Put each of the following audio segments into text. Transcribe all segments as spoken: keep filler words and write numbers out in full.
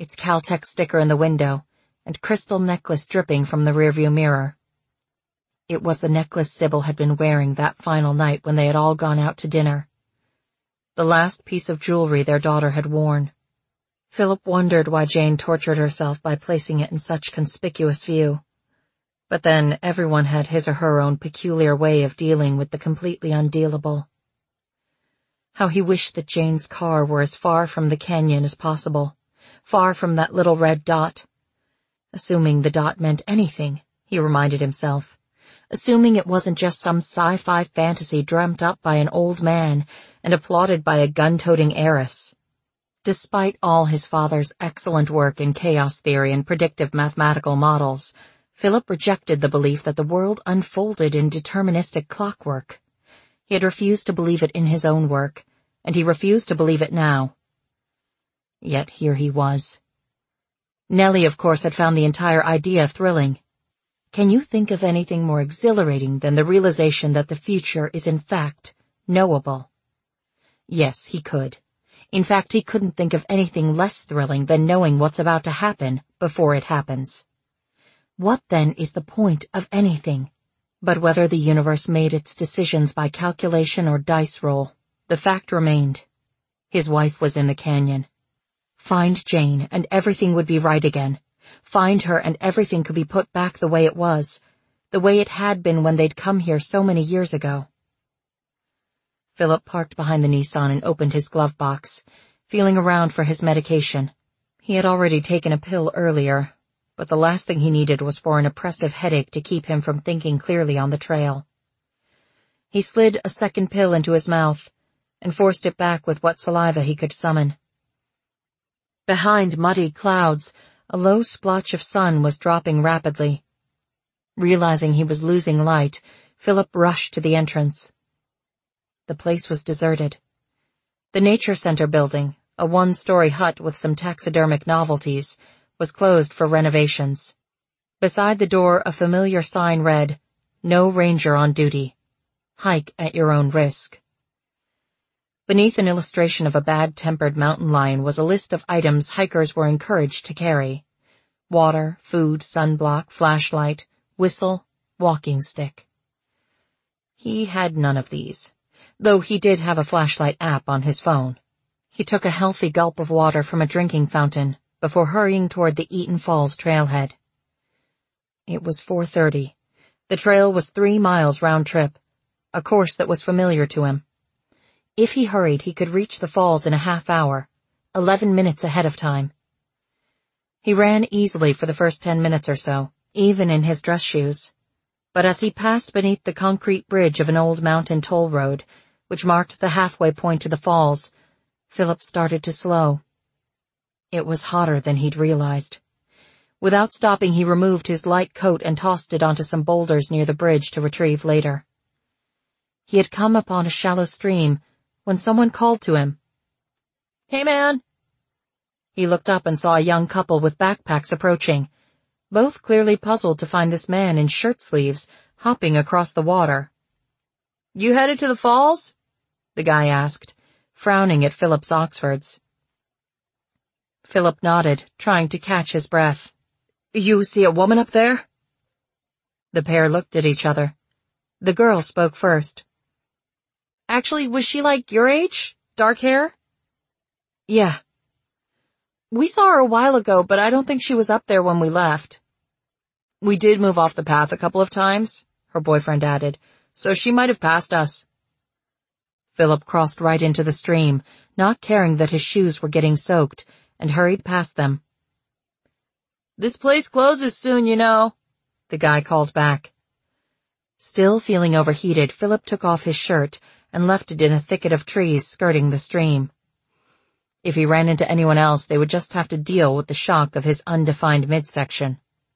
its Caltech sticker in the window, and crystal necklace dripping from the rearview mirror. It was the necklace Sybil had been wearing that final night when they had all gone out to dinner. The last piece of jewelry their daughter had worn. Philip wondered why Jane tortured herself by placing it in such conspicuous view. But then everyone had his or her own peculiar way of dealing with the completely undealable. How he wished that Jane's car were as far from the canyon as possible, far from that little red dot. Assuming the dot meant anything, he reminded himself. Assuming it wasn't just some sci-fi fantasy dreamt up by an old man and applauded by a gun-toting heiress. Despite all his father's excellent work in chaos theory and predictive mathematical models, Philip rejected the belief that the world unfolded in deterministic clockwork. He had refused to believe it in his own work, and he refused to believe it now. Yet here he was. Nellie, of course, had found the entire idea thrilling. Can you think of anything more exhilarating than the realization that the future is in fact knowable? Yes, he could. In fact, he couldn't think of anything less thrilling than knowing what's about to happen before it happens. What then is the point of anything? But whether the universe made its decisions by calculation or dice roll, the fact remained. His wife was in the canyon. Find Jane and everything would be right again. Find her and everything could be put back the way it was, the way it had been when they'd come here so many years ago. Philip parked behind the Nissan and opened his glove box, feeling around for his medication. He had already taken a pill earlier, but the last thing he needed was for an oppressive headache to keep him from thinking clearly on the trail. He slid a second pill into his mouth and forced it back with what saliva he could summon. Behind muddy clouds, a low splotch of sun was dropping rapidly. Realizing he was losing light, Philip rushed to the entrance. The place was deserted. The Nature Center building, a one-story hut with some taxidermic novelties, was closed for renovations. Beside the door, a familiar sign read, "No ranger on duty. Hike at your own risk." Beneath an illustration of a bad-tempered mountain lion was a list of items hikers were encouraged to carry. Water, food, sunblock, flashlight, whistle, walking stick. He had none of these, though he did have a flashlight app on his phone. He took a healthy gulp of water from a drinking fountain before hurrying toward the Eaton Falls trailhead. It was four thirty. The trail was three miles round trip, a course that was familiar to him. If he hurried, he could reach the falls in a half hour, eleven minutes ahead of time. He ran easily for the first ten minutes or so, even in his dress shoes. But as he passed beneath the concrete bridge of an old mountain toll road, which marked the halfway point to the falls, Philip started to slow. It was hotter than he'd realized. Without stopping, he removed his light coat and tossed it onto some boulders near the bridge to retrieve later. He had come upon a shallow stream when someone called to him. "Hey, man!" He looked up and saw a young couple with backpacks approaching, both clearly puzzled to find this man in shirt sleeves hopping across the water. "You headed to the falls?" the guy asked, frowning at Philip's Oxfords. Philip nodded, trying to catch his breath. "You see a woman up there?" The pair looked at each other. The girl spoke first. "Actually, was she like your age? Dark hair?" "Yeah." "We saw her a while ago, but I don't think she was up there when we left." "We did move off the path a couple of times," her boyfriend added, "so she might have passed us." Philip crossed right into the stream, not caring that his shoes were getting soaked, and hurried past them. "This place closes soon, you know," the guy called back. Still feeling overheated, Philip took off his shirt and left it in a thicket of trees skirting the stream. If he ran into anyone else, they would just have to deal with the shock of his undefined midsection.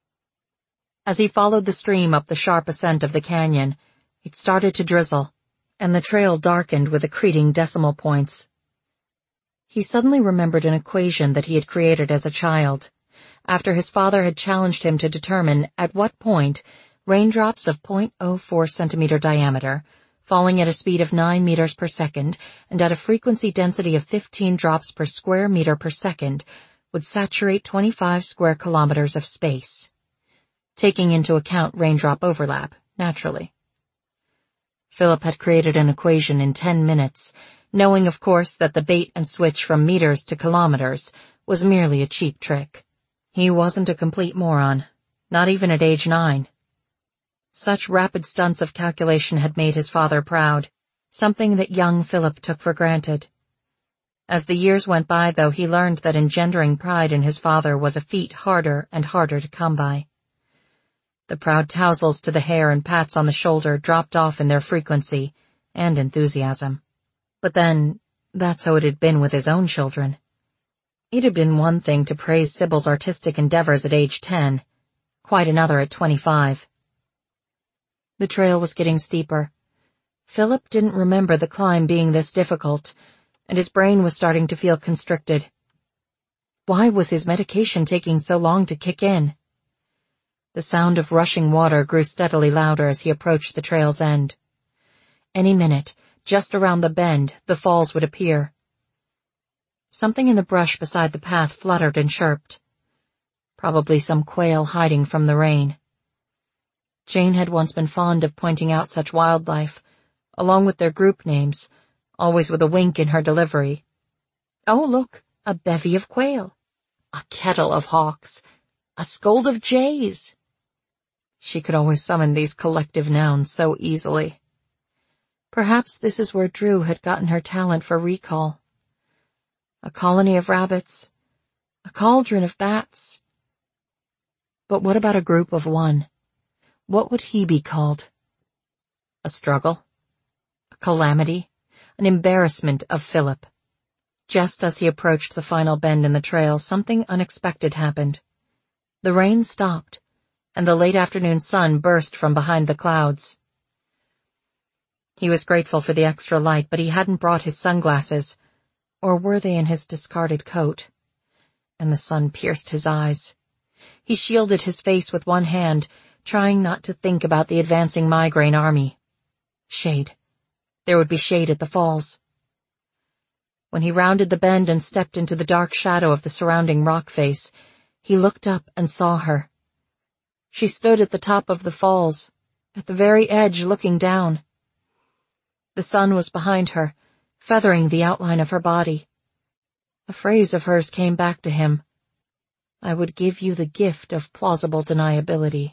As he followed the stream up the sharp ascent of the canyon, it started to drizzle, and the trail darkened with accreting decimal points. He suddenly remembered an equation that he had created as a child, after his father had challenged him to determine at what point raindrops of zero point zero four centimeter diameter, falling at a speed of nine meters per second and at a frequency density of fifteen drops per square meter per second, would saturate twenty-five square kilometers of space, taking into account raindrop overlap, naturally. Philip had created an equation in ten minutes, knowing of course that the bait and switch from meters to kilometers was merely a cheap trick. He wasn't a complete moron, not even at age nine. Such rapid stunts of calculation had made his father proud, something that young Philip took for granted. As the years went by, though, he learned that engendering pride in his father was a feat harder and harder to come by. The proud tousles to the hair and pats on the shoulder dropped off in their frequency and enthusiasm. But then, that's how it had been with his own children. It had been one thing to praise Sybil's artistic endeavors at age ten, quite another at twenty-five. The trail was getting steeper. Philip didn't remember the climb being this difficult, and his brain was starting to feel constricted. Why was his medication taking so long to kick in? The sound of rushing water grew steadily louder as he approached the trail's end. Any minute, just around the bend, the falls would appear. Something in the brush beside the path fluttered and chirped. Probably some quail hiding from the rain. Jane had once been fond of pointing out such wildlife, along with their group names, always with a wink in her delivery. Oh, look, a bevy of quail, a kettle of hawks, a scold of jays. She could always summon these collective nouns so easily. Perhaps this is where Drew had gotten her talent for recall. A colony of rabbits, a cauldron of bats. But what about a group of one? What would he be called? A struggle? A calamity? An embarrassment of Philip. Just as he approached the final bend in the trail, something unexpected happened. The rain stopped, and the late afternoon sun burst from behind the clouds. He was grateful for the extra light, but he hadn't brought his sunglasses, or were they in his discarded coat? And the sun pierced his eyes. He shielded his face with one hand, trying not to think about the advancing migraine army. Shade. There would be shade at the falls. When he rounded the bend and stepped into the dark shadow of the surrounding rock face, he looked up and saw her. She stood at the top of the falls, at the very edge looking down. The sun was behind her, feathering the outline of her body. A phrase of hers came back to him. I would give you the gift of plausible deniability.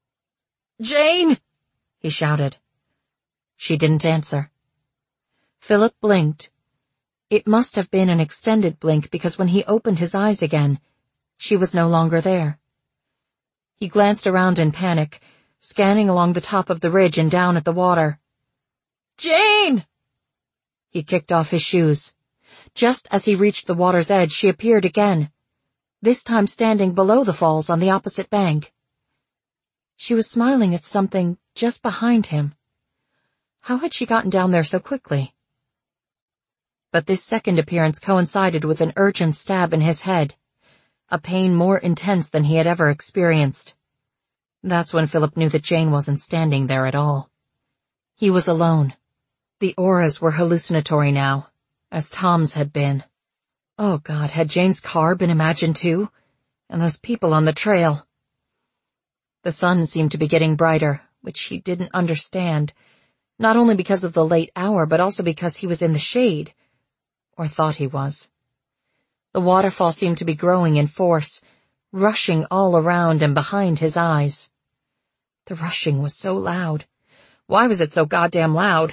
Jane! He shouted. She didn't answer. Philip blinked. It must have been an extended blink because when he opened his eyes again, she was no longer there. He glanced around in panic, scanning along the top of the ridge and down at the water. Jane! He kicked off his shoes. Just as he reached the water's edge, she appeared again, this time standing below the falls on the opposite bank. She was smiling at something just behind him. How had she gotten down there so quickly? But this second appearance coincided with an urgent stab in his head, a pain more intense than he had ever experienced. That's when Philip knew that Jane wasn't standing there at all. He was alone. The auras were hallucinatory now, as Tom's had been. Oh God, had Jane's car been imagined too? And those people on the trail. The sun seemed to be getting brighter, which he didn't understand, not only because of the late hour, but also because he was in the shade, or thought he was. The waterfall seemed to be growing in force, rushing all around and behind his eyes. The rushing was so loud. Why was it so goddamn loud?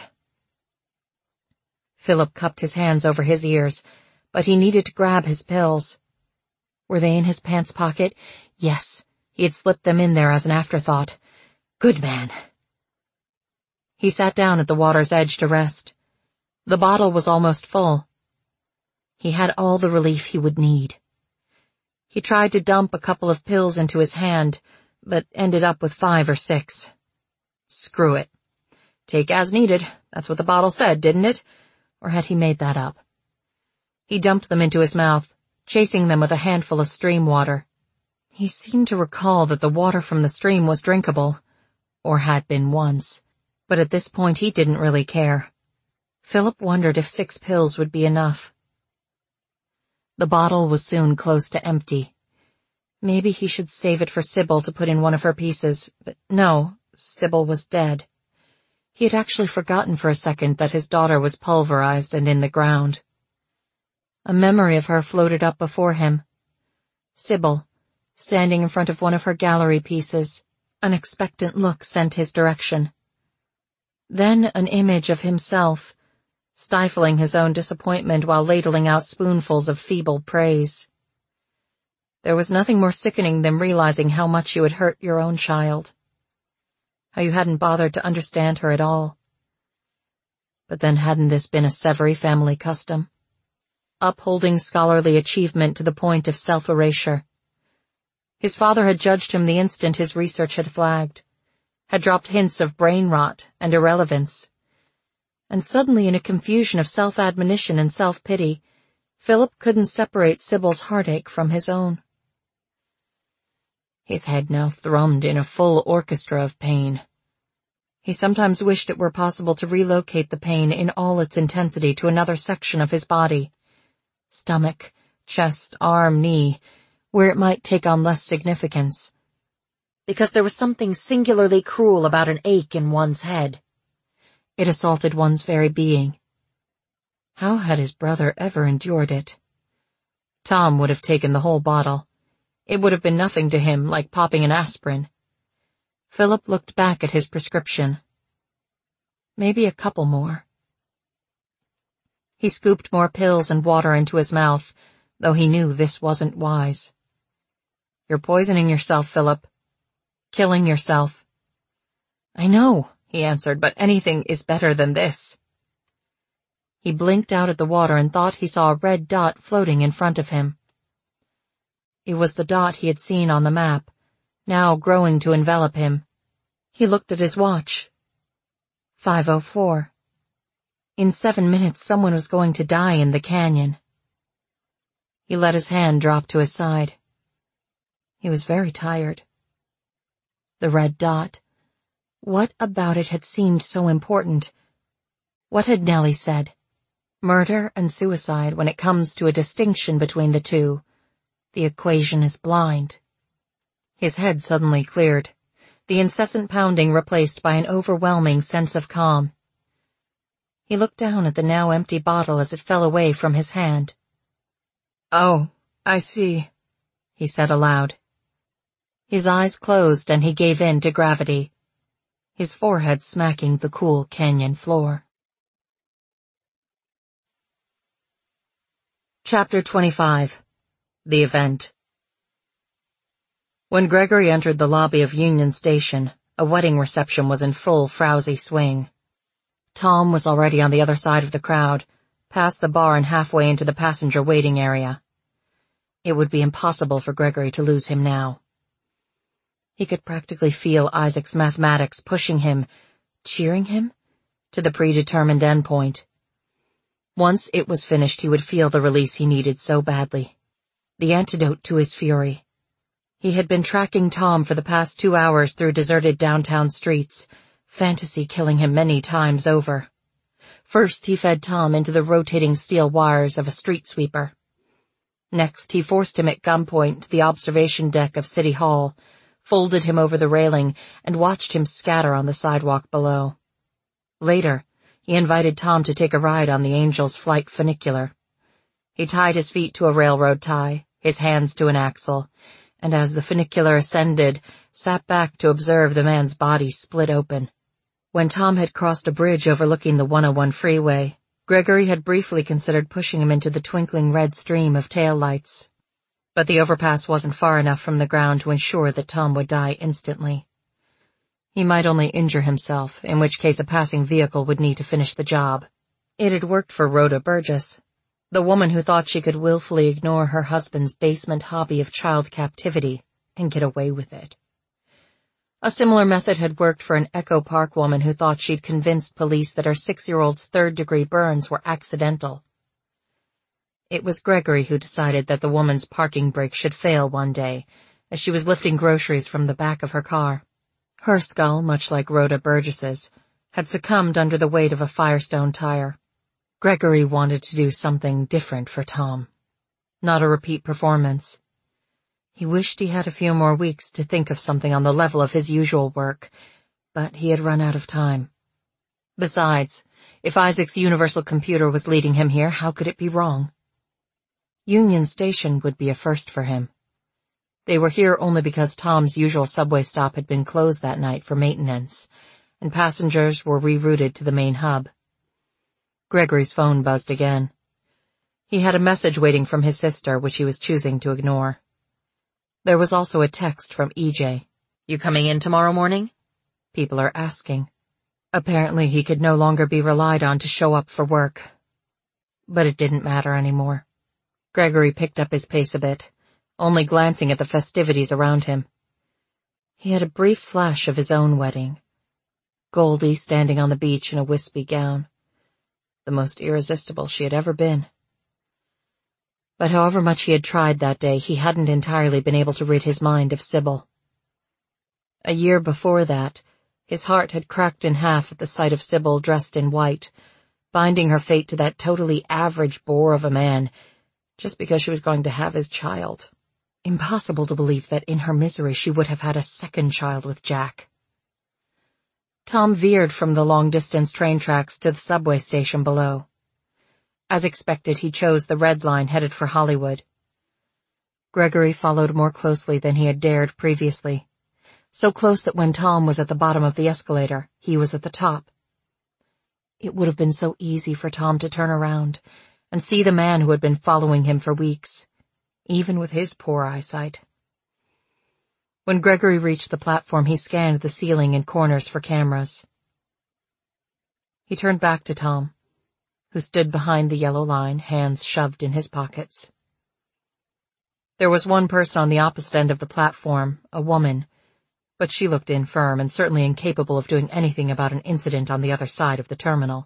Philip cupped his hands over his ears, but he needed to grab his pills. Were they in his pants pocket? Yes, he had slipped them in there as an afterthought. Good man. He sat down at the water's edge to rest. The bottle was almost full. He had all the relief he would need. He tried to dump a couple of pills into his hand, but ended up with five or six. Screw it. Take as needed, that's what the bottle said, didn't it? Or had he made that up? He dumped them into his mouth, chasing them with a handful of stream water. He seemed to recall that the water from the stream was drinkable, or had been once, but at this point he didn't really care. Philip wondered if six pills would be enough. The bottle was soon close to empty. Maybe he should save it for Sybil to put in one of her pieces, but no, Sybil was dead. He had actually forgotten for a second that his daughter was pulverized and in the ground. A memory of her floated up before him. Sybil, standing in front of one of her gallery pieces, an expectant look sent his direction. Then an image of himself, stifling his own disappointment while ladling out spoonfuls of feeble praise. There was nothing more sickening than realizing how much you had hurt your own child. How you hadn't bothered to understand her at all. But then hadn't this been a Severi family custom? Upholding scholarly achievement to the point of self-erasure. His father had judged him the instant his research had flagged, had dropped hints of brain rot and irrelevance. And suddenly, in a confusion of self-admonition and self-pity, Philip couldn't separate Sybil's heartache from his own. His head now thrummed in a full orchestra of pain. He sometimes wished it were possible to relocate the pain in all its intensity to another section of his body. Stomach, chest, arm, knee, where it might take on less significance. Because there was something singularly cruel about an ache in one's head. It assaulted one's very being. How had his brother ever endured it? Tom would have taken the whole bottle. It would have been nothing to him, like popping an aspirin. Philip looked back at his prescription. Maybe a couple more. He scooped more pills and water into his mouth, though he knew this wasn't wise. You're poisoning yourself, Philip. Killing yourself. I know, he answered, but anything is better than this. He blinked out at the water and thought he saw a red dot floating in front of him. It was the dot he had seen on the map, now growing to envelop him. He looked at his watch. five oh four. In seven minutes someone was going to die in the canyon. He let his hand drop to his side. He was very tired. The red dot. What about it had seemed so important? What had Nellie said? Murder and suicide, when it comes to a distinction between the two. The equation is blind. His head suddenly cleared, the incessant pounding replaced by an overwhelming sense of calm. He looked down at the now empty bottle as it fell away from his hand. Oh, I see, he said aloud. His eyes closed and he gave in to gravity, his forehead smacking the cool canyon floor. Chapter twenty-five. The Event. When Gregory entered the lobby of Union Station, a wedding reception was in full frowsy swing. Tom was already on the other side of the crowd, past the bar and halfway into the passenger waiting area. It would be impossible for Gregory to lose him now. He could practically feel Isaac's mathematics pushing him, cheering him, to the predetermined endpoint. Once it was finished, he would feel the release he needed so badly. The antidote to his fury. He had been tracking Tom for the past two hours through deserted downtown streets, fantasy killing him many times over. First, he fed Tom into the rotating steel wires of a street sweeper. Next, he forced him at gunpoint to the observation deck of City Hall, folded him over the railing, and watched him scatter on the sidewalk below. Later, he invited Tom to take a ride on the Angel's Flight funicular. He tied his feet to a railroad tie, his hands to an axle, and as the funicular ascended, sat back to observe the man's body split open. When Tom had crossed a bridge overlooking the one oh one freeway, Gregory had briefly considered pushing him into the twinkling red stream of taillights. But the overpass wasn't far enough from the ground to ensure that Tom would die instantly. He might only injure himself, in which case a passing vehicle would need to finish the job. It had worked for Rhoda Burgess, the woman who thought she could willfully ignore her husband's basement hobby of child captivity and get away with it. A similar method had worked for an Echo Park woman who thought she'd convinced police that her six-year-old's third-degree burns were accidental. It was Gregory who decided that the woman's parking brake should fail one day, as she was lifting groceries from the back of her car. Her skull, much like Rhoda Burgess's, had succumbed under the weight of a Firestone tire. Gregory wanted to do something different for Tom. Not a repeat performance. He wished he had a few more weeks to think of something on the level of his usual work, but he had run out of time. Besides, if Isaac's universal computer was leading him here, how could it be wrong? Union Station would be a first for him. They were here only because Tom's usual subway stop had been closed that night for maintenance, and passengers were rerouted to the main hub. Gregory's phone buzzed again. He had a message waiting from his sister, which he was choosing to ignore. There was also a text from E J. "You coming in tomorrow morning?" People are asking. Apparently he could no longer be relied on to show up for work. But it didn't matter anymore. Gregory picked up his pace a bit, only glancing at the festivities around him. He had a brief flash of his own wedding. Goldie standing on the beach in a wispy gown. The most irresistible she had ever been. But however much he had tried that day, he hadn't entirely been able to rid his mind of Sybil. A year before that, his heart had cracked in half at the sight of Sybil dressed in white, binding her fate to that totally average bore of a man, just because she was going to have his child. Impossible to believe that in her misery she would have had a second child with Jack. Tom veered from the long-distance train tracks to the subway station below. As expected, he chose the red line headed for Hollywood. Gregory followed more closely than he had dared previously, so close that when Tom was at the bottom of the escalator, he was at the top. It would have been so easy for Tom to turn around and see the man who had been following him for weeks, even with his poor eyesight. When Gregory reached the platform, he scanned the ceiling and corners for cameras. He turned back to Tom, who stood behind the yellow line, hands shoved in his pockets. There was one person on the opposite end of the platform, a woman, but she looked infirm and certainly incapable of doing anything about an incident on the other side of the terminal.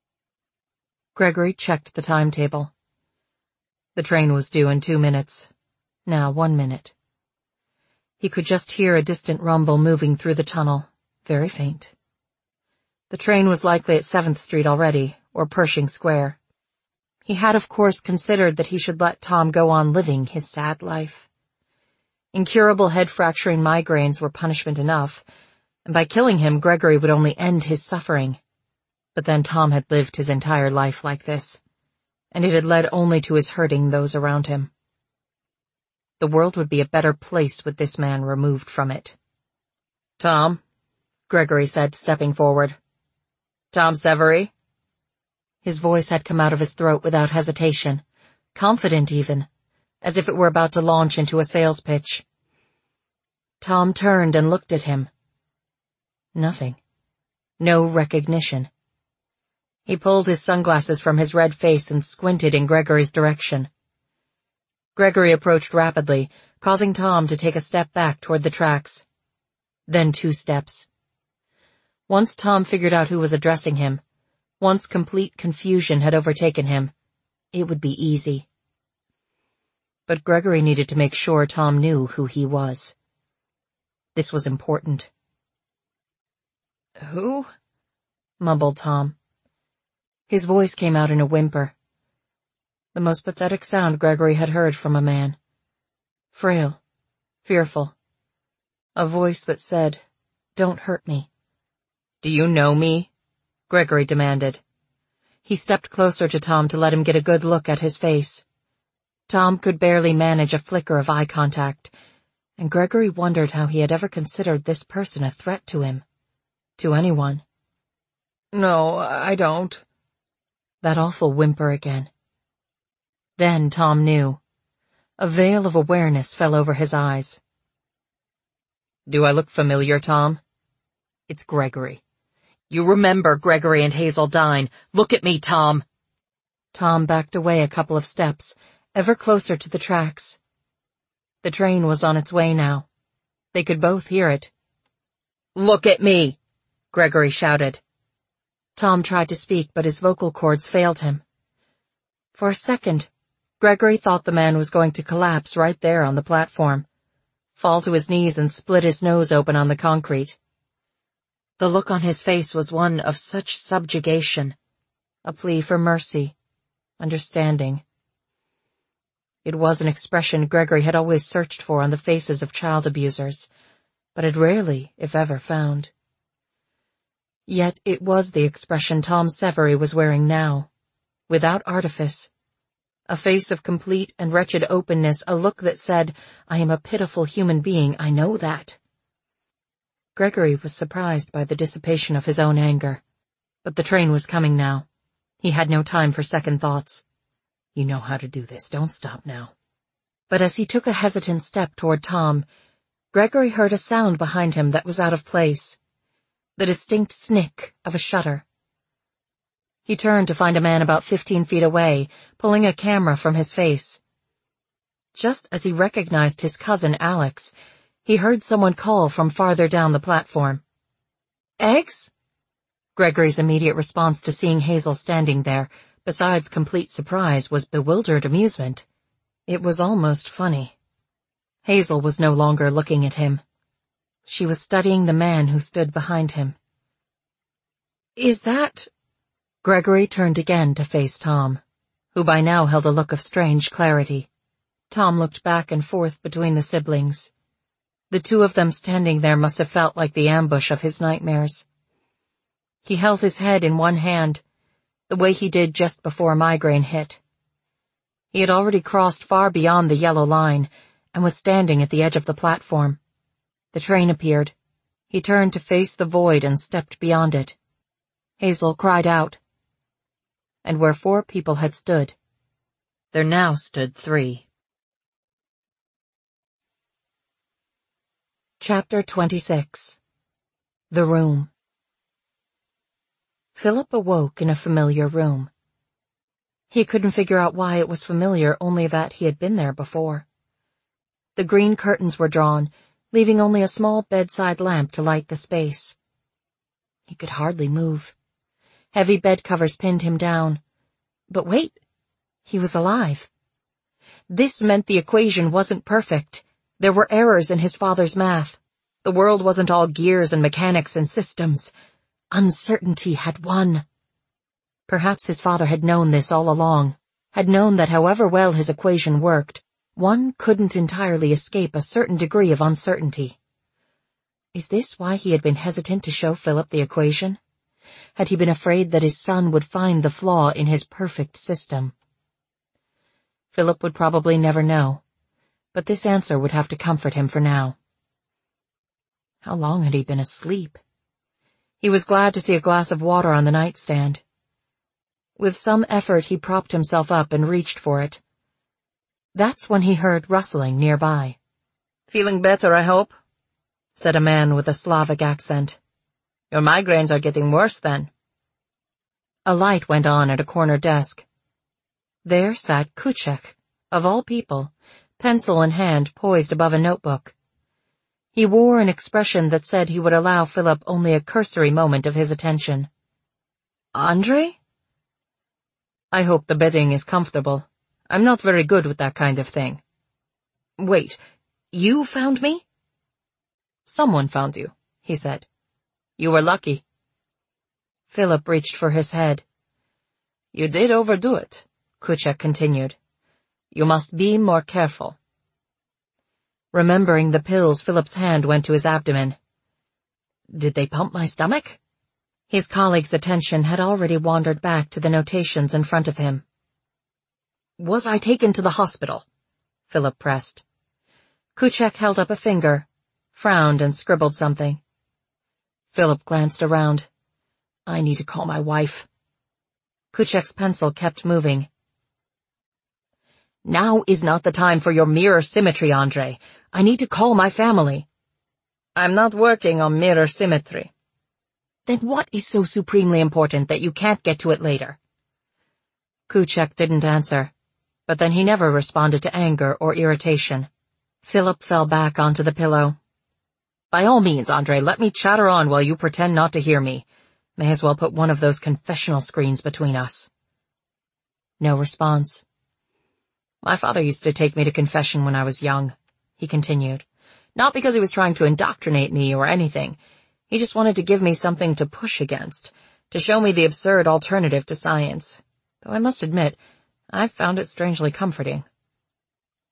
Gregory checked the timetable. The train was due in two minutes. Now one minute. He could just hear a distant rumble moving through the tunnel, very faint. The train was likely at seventh Street already, or Pershing Square. He had of course considered that he should let Tom go on living his sad life. Incurable head-fracturing migraines were punishment enough, and by killing him, Gregory would only end his suffering. But then Tom had lived his entire life like this, and it had led only to his hurting those around him. The world would be a better place with this man removed from it. "Tom," Gregory said, stepping forward. "Tom Severy?" His voice had come out of his throat without hesitation, confident even, as if it were about to launch into a sales pitch. Tom turned and looked at him. Nothing. No recognition. He pulled his sunglasses from his red face and squinted in Gregory's direction. Gregory approached rapidly, causing Tom to take a step back toward the tracks. Then two steps. Once Tom figured out who was addressing him, once complete confusion had overtaken him, it would be easy. But Gregory needed to make sure Tom knew who he was. This was important. "Who?" mumbled Tom. His voice came out in a whimper. The most pathetic sound Gregory had heard from a man. Frail, fearful. A voice that said, "Don't hurt me." "Do you know me?" Gregory demanded. He stepped closer to Tom to let him get a good look at his face. Tom could barely manage a flicker of eye contact, and Gregory wondered how he had ever considered this person a threat to him. To anyone. "No, I don't." That awful whimper again. Then Tom knew. A veil of awareness fell over his eyes. "Do I look familiar, Tom?" "It's Gregory." "You remember Gregory and Hazel Dine. Look at me, Tom." Tom backed away a couple of steps, ever closer to the tracks. The train was on its way now. They could both hear it. "Look at me," Gregory shouted. Tom tried to speak, but his vocal cords failed him. For a second, Gregory thought the man was going to collapse right there on the platform, fall to his knees and split his nose open on the concrete. The look on his face was one of such subjugation, a plea for mercy, understanding. It was an expression Gregory had always searched for on the faces of child abusers, but had rarely, if ever, found. Yet it was the expression Tom Severy was wearing now, without artifice. A face of complete and wretched openness, a look that said, "I am a pitiful human being, I know that." Gregory was surprised by the dissipation of his own anger. But the train was coming now. He had no time for second thoughts. "You know how to do this, don't stop now." But as he took a hesitant step toward Tom, Gregory heard a sound behind him that was out of place. The distinct snick of a shutter. He turned to find a man about fifteen feet away, pulling a camera from his face. Just as he recognized his cousin Alex, he heard someone call from farther down the platform. "Eggs?" Gregory's immediate response to seeing Hazel standing there, besides complete surprise, was bewildered amusement. It was almost funny. Hazel was no longer looking at him. She was studying the man who stood behind him. "Is that—" Gregory turned again to face Tom, who by now held a look of strange clarity. Tom looked back and forth between the siblings. The two of them standing there must have felt like the ambush of his nightmares. He held his head in one hand, the way he did just before a migraine hit. He had already crossed far beyond the yellow line, and was standing at the edge of the platform. The train appeared. He turned to face the void and stepped beyond it. Hazel cried out. And where four people had stood, there now stood three. Chapter twenty-six. The Room. Philip awoke in a familiar room. He couldn't figure out why it was familiar, only that he had been there before. The green curtains were drawn, leaving only a small bedside lamp to light the space. He could hardly move. Heavy bed covers pinned him down. But wait, he was alive. This meant the equation wasn't perfect. There were errors in his father's math. The world wasn't all gears and mechanics and systems. Uncertainty had won. Perhaps his father had known this all along, had known that however well his equation worked, one couldn't entirely escape a certain degree of uncertainty. Is this why he had been hesitant to show Philip the equation? Had he been afraid that his son would find the flaw in his perfect system? Philip would probably never know, but this answer would have to comfort him for now. How long had he been asleep? He was glad to see a glass of water on the nightstand. With some effort he propped himself up and reached for it. That's when he heard rustling nearby. "Feeling better, I hope?" said a man with a Slavic accent. "Your migraines are getting worse, then." A light went on at a corner desk. There sat Kuchek, of all people, pencil in hand poised above a notebook. He wore an expression that said he would allow Philip only a cursory moment of his attention. "Andre?" "I hope the bedding is comfortable. I'm not very good with that kind of thing." "Wait, you found me?" "Someone found you," he said. "You were lucky." Philip reached for his head. "You did overdo it," Kuchek continued. "You must be more careful." Remembering the pills, Philip's hand went to his abdomen. "Did they pump my stomach?" His colleague's attention had already wandered back to the notations in front of him. "Was I taken to the hospital?" Philip pressed. Kuchek held up a finger, frowned and scribbled something. Philip glanced around. "I need to call my wife." Kuchek's pencil kept moving. "Now is not the time for your mirror symmetry, Andre. I need to call my family." "I'm not working on mirror symmetry." "Then what is so supremely important that you can't get to it later?" Kuchek didn't answer, but then he never responded to anger or irritation. Philip fell back onto the pillow. "By all means, Andre, let me chatter on while you pretend not to hear me. May as well put one of those confessional screens between us." No response. "My father used to take me to confession when I was young," he continued. "Not because he was trying to indoctrinate me or anything. He just wanted to give me something to push against, to show me the absurd alternative to science. Though I must admit, I've found it strangely comforting."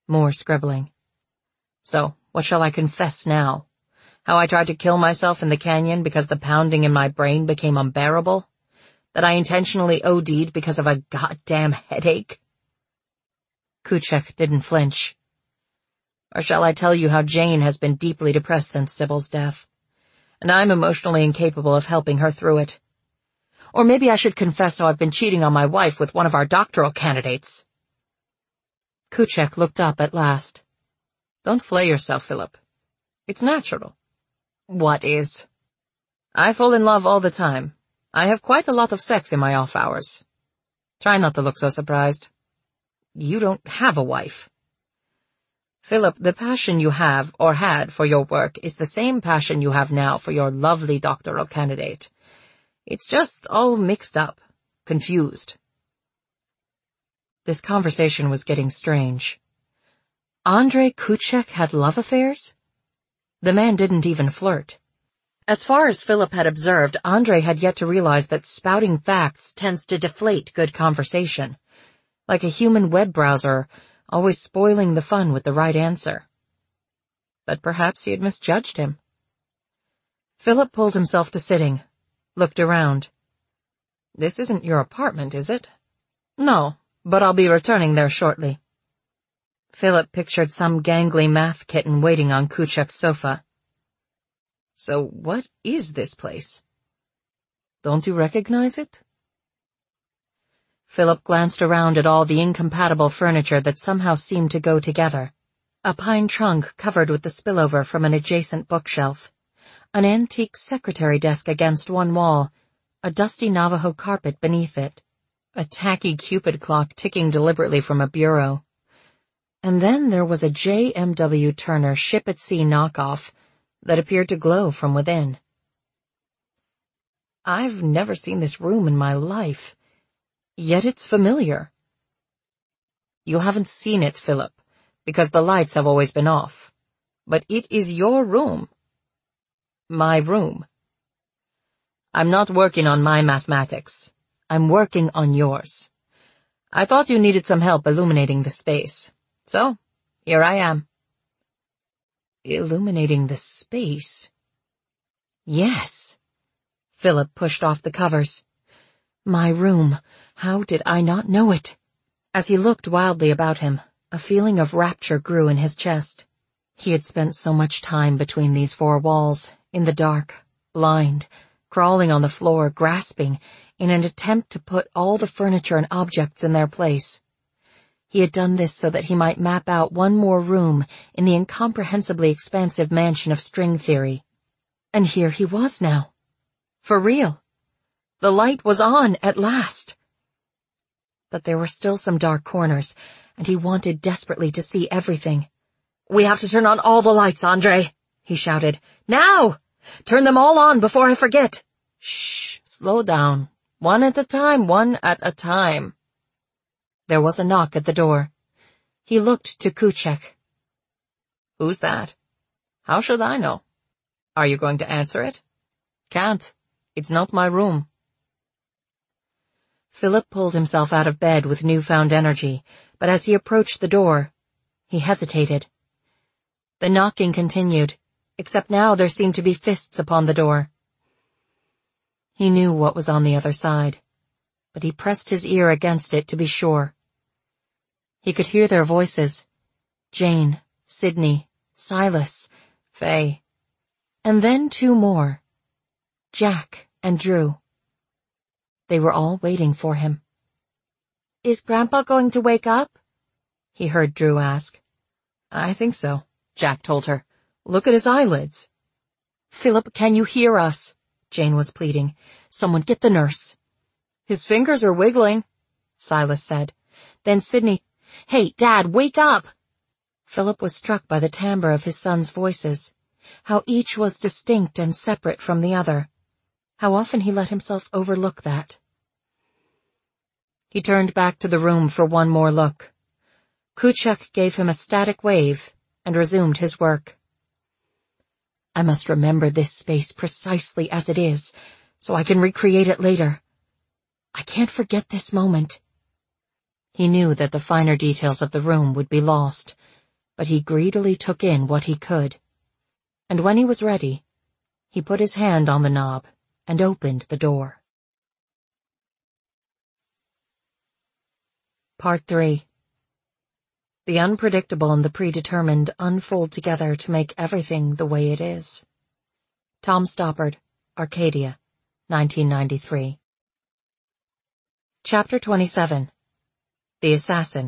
More scribbling. So, what shall I confess now? How I tried to kill myself in the canyon because the pounding in my brain became unbearable? That I intentionally O D'd because of a goddamn headache? Kuchek didn't flinch. Or shall I tell you how Jane has been deeply depressed since Sybil's death, and I'm emotionally incapable of helping her through it? Or maybe I should confess how I've been cheating on my wife with one of our doctoral candidates. Kuchek looked up at last. Don't flay yourself, Philip. It's natural. What is? I fall in love all the time. I have quite a lot of sex in my off hours. Try not to look so surprised. You don't have a wife. Philip, the passion you have or had for your work is the same passion you have now for your lovely doctoral candidate. It's just all mixed up, confused. This conversation was getting strange. Andrei Kuchek had love affairs? The man didn't even flirt. As far as Philip had observed, Andrei had yet to realize that spouting facts tends to deflate good conversation, like a human web browser always spoiling the fun with the right answer. But perhaps he had misjudged him. Philip pulled himself to sitting, looked around. This isn't your apartment, is it? No, but I'll be returning there shortly. Philip pictured some gangly math kitten waiting on Kuchek's sofa. So what is this place? Don't you recognize it? Philip glanced around at all the incompatible furniture that somehow seemed to go together. A pine trunk covered with the spillover from an adjacent bookshelf, an antique secretary desk against one wall, a dusty Navajo carpet beneath it, a tacky Cupid clock ticking deliberately from a bureau. And then there was a J M W Turner ship-at-sea knockoff that appeared to glow from within. I've never seen this room in my life, yet it's familiar. You haven't seen it, Philip, because the lights have always been off. But it is your room. My room. I'm not working on my mathematics. I'm working on yours. I thought you needed some help illuminating the space. So, here I am. Illuminating the space? Yes. Philip pushed off the covers. My room. How did I not know it? As he looked wildly about him, a feeling of rapture grew in his chest. He had spent so much time between these four walls, in the dark, blind, crawling on the floor, grasping, in an attempt to put all the furniture and objects in their place. He had done this so that he might map out one more room in the incomprehensibly expansive mansion of string theory. And here he was now. For real. The light was on at last. But there were still some dark corners, and he wanted desperately to see everything. We have to turn on all the lights, Andrei, he shouted. Now! Turn them all on before I forget. Shh, slow down. One at a time, one at a time. There was a knock at the door. He looked to Kuchek. Who's that? How should I know? Are you going to answer it? Can't. It's not my room. Philip pulled himself out of bed with newfound energy, but as he approached the door, he hesitated. The knocking continued, except now there seemed to be fists upon the door. He knew what was on the other side, but he pressed his ear against it to be sure. He could hear their voices. Jane, Sydney, Silas, Faye. And then two more. Jack and Drew. They were all waiting for him. Is Grandpa going to wake up? He heard Drew ask. I think so, Jack told her. Look at his eyelids. Philip, can you hear us? Jane was pleading. Someone get the nurse. His fingers are wiggling, Silas said. Then Sydney, hey, Dad, wake up! Philip was struck by the timbre of his son's voices, how each was distinct and separate from the other. How often he let himself overlook that. He turned back to the room for one more look. Kuchek gave him a static wave and resumed his work. I must remember this space precisely as it is, so I can recreate it later. I can't forget this moment. He knew that the finer details of the room would be lost, but he greedily took in what he could. And when he was ready, he put his hand on the knob and opened the door. Part three. The unpredictable and the predetermined unfold together to make everything the way it is. Tom Stoppard, Arcadia, nineteen ninety-three. Chapter twenty-seven. The Assassin.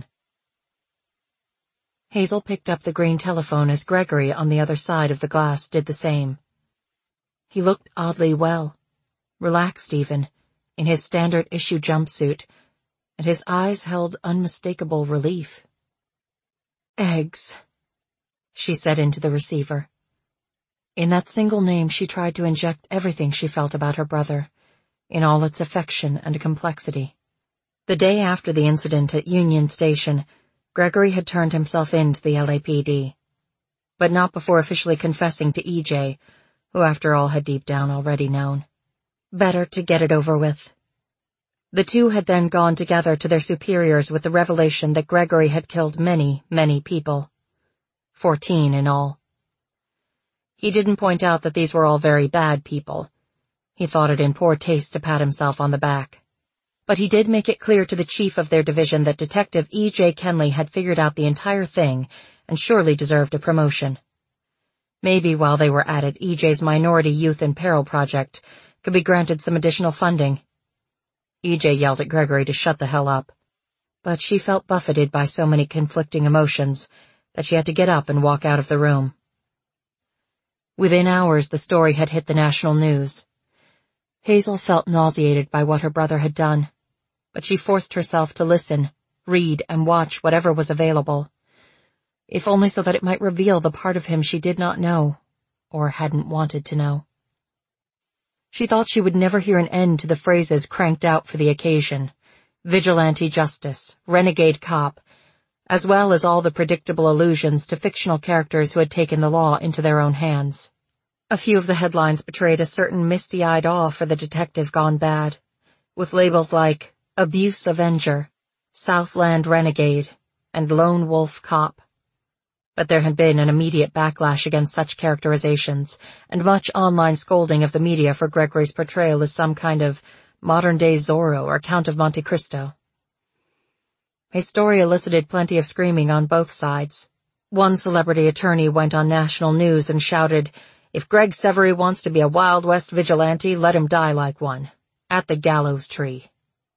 Hazel picked up the green telephone as Gregory on the other side of the glass did the same. He looked oddly well, relaxed even, in his standard issue jumpsuit, and his eyes held unmistakable relief. "Eggs," she said into the receiver. In that single name she tried to inject everything she felt about her brother, in all its affection and complexity. The day after the incident at Union Station, Gregory had turned himself in to the L A P D, but not before officially confessing to E J, who after all had deep down already known. Better to get it over with. The two had then gone together to their superiors with the revelation that Gregory had killed many, many people. Fourteen in all. He didn't point out that these were all very bad people. He thought it in poor taste to pat himself on the back. But he did make it clear to the chief of their division that Detective E J Kenley had figured out the entire thing and surely deserved a promotion. Maybe while they were at it, E J's Minority Youth in Peril project could be granted some additional funding. E J yelled at Gregory to shut the hell up, but she felt buffeted by so many conflicting emotions that she had to get up and walk out of the room. Within hours the story had hit the national news. Hazel felt nauseated by what her brother had done, but she forced herself to listen, read, and watch whatever was available, if only so that it might reveal the part of him she did not know, or hadn't wanted to know. She thought she would never hear an end to the phrases cranked out for the occasion: vigilante justice, renegade cop, as well as all the predictable allusions to fictional characters who had taken the law into their own hands. A few of the headlines betrayed a certain misty-eyed awe for the detective gone bad, with labels like Abuse Avenger, Southland Renegade, and Lone Wolf Cop. But there had been an immediate backlash against such characterizations, and much online scolding of the media for Gregory's portrayal as some kind of modern-day Zorro or Count of Monte Cristo. His story elicited plenty of screaming on both sides. One celebrity attorney went on national news and shouted, "If Greg Severy wants to be a Wild West vigilante, let him die like one, at the gallows tree."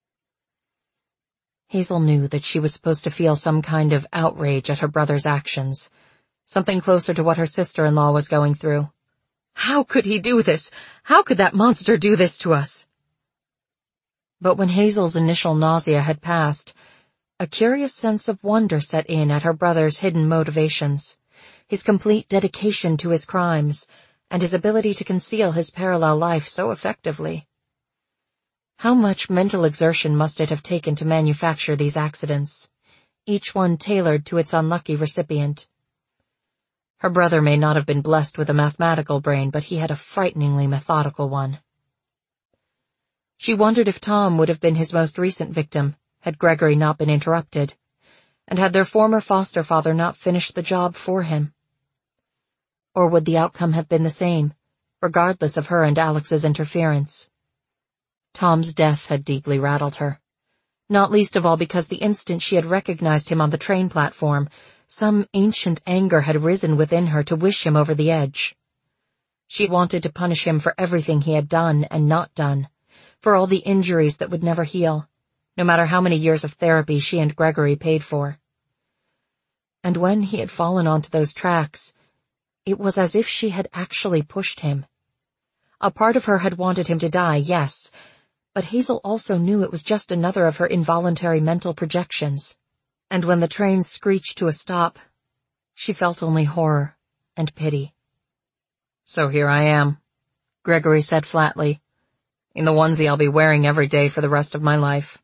Hazel knew that she was supposed to feel some kind of outrage at her brother's actions, something closer to what her sister-in-law was going through. How could he do this? How could that monster do this to us? But when Hazel's initial nausea had passed, a curious sense of wonder set in at her brother's hidden motivations, his complete dedication to his crimes, and his ability to conceal his parallel life so effectively. How much mental exertion must it have taken to manufacture these accidents, each one tailored to its unlucky recipient? Her brother may not have been blessed with a mathematical brain, but he had a frighteningly methodical one. She wondered if Tom would have been his most recent victim, had Gregory not been interrupted, and had their former foster father not finished the job for him. Or would the outcome have been the same, regardless of her and Alex's interference? Tom's death had deeply rattled her, not least of all because the instant she had recognized him on the train platform, some ancient anger had risen within her to wish him over the edge. She wanted to punish him for everything he had done and not done, for all the injuries that would never heal, no matter how many years of therapy she and Gregory paid for. And when he had fallen onto those tracks, it was as if she had actually pushed him. A part of her had wanted him to die, yes, but Hazel also knew it was just another of her involuntary mental projections, and when the train screeched to a stop, she felt only horror and pity. "So here I am," Gregory said flatly, "in the onesie I'll be wearing every day for the rest of my life."